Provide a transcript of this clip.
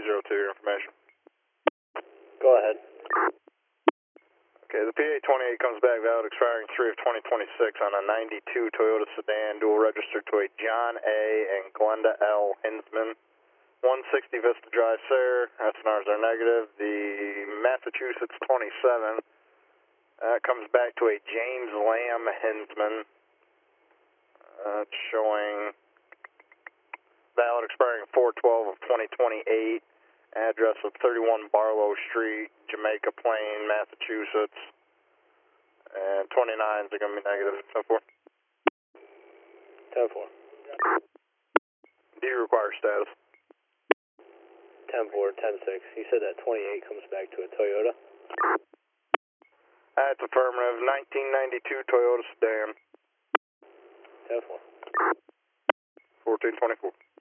202, your information. Go ahead. Okay, the PA28 comes back valid expiring 3 of 2026 on a 92 Toyota sedan, dual registered to a John A. and Glenda L. Hinsman. 160 Vista Drive, sir. SNRs are negative. The Massachusetts 27 comes back to a James Lamb Hinsman. It's showing valid expiring 4/12 of 2028. Address of 31 Barlow Street, Jamaica Plain, Massachusetts. And 29s are going to be negative. 10-4. 10-4. Do you require status? 10-4, 10-6. You said that 28 comes back to a Toyota? That's affirmative. 1992 Toyota sedan. 10-4. 1424.